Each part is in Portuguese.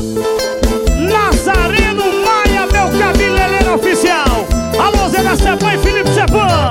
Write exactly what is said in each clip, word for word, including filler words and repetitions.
Nazareno Maia, meu cabeleireiro oficial. Alô, Zé da Cepã e Felipe Cepã.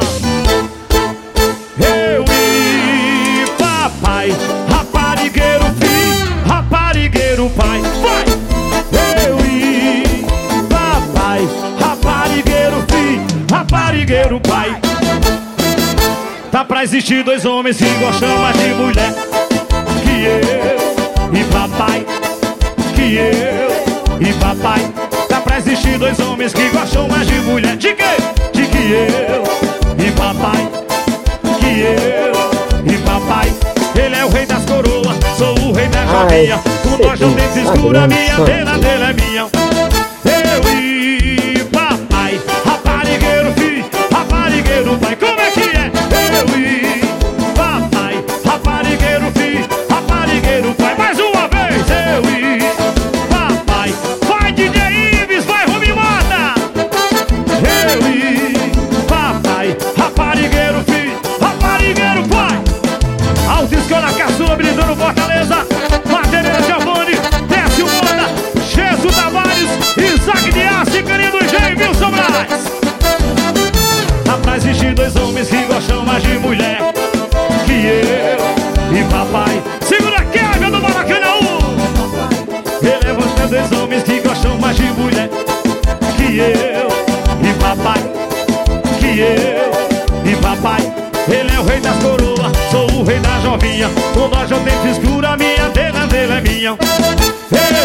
Eu e papai, raparigueiro filho, raparigueiro pai. Vai! Eu e papai, raparigueiro filho, raparigueiro pai. Tá pra existir dois homens que gostam mais de mulher que eu e papai, que eu e papai. Tá pra existir dois homens que gostam mais de mulher. De quê? De que eu e papai, que eu e papai. Ele é o rei das coroas, sou o rei da jovinha. Com nós não tem escura, minha antena dele é minha. Eu e papai, raparigueiro filho, raparigueiro pai. Como é que é? Eu e papai, raparigueiro filho, raparigueiro pai. Mais uma vez, eu e papai. Vai D J Ives, vai Rumi Mata. Eu e papai, raparigueiro filho, raparigueiro pai. Autoescola Caçula, brisando Fortaleza. Materena Giovanni, Décio Moda, Jesus Tavares, Isaac Dias, querido G. Wilson Braz. Tá pra existir dois homens que gostam mais de mulher que eu e papai. Segura aqui, água do Maracanã. Ele é você, dois homens que gostam mais de mulher que eu e papai, que eu e papai. Ele é o rei das coroas, sou o rei da jovinha. Com nós eu tenho escura, minha antena dele é minha.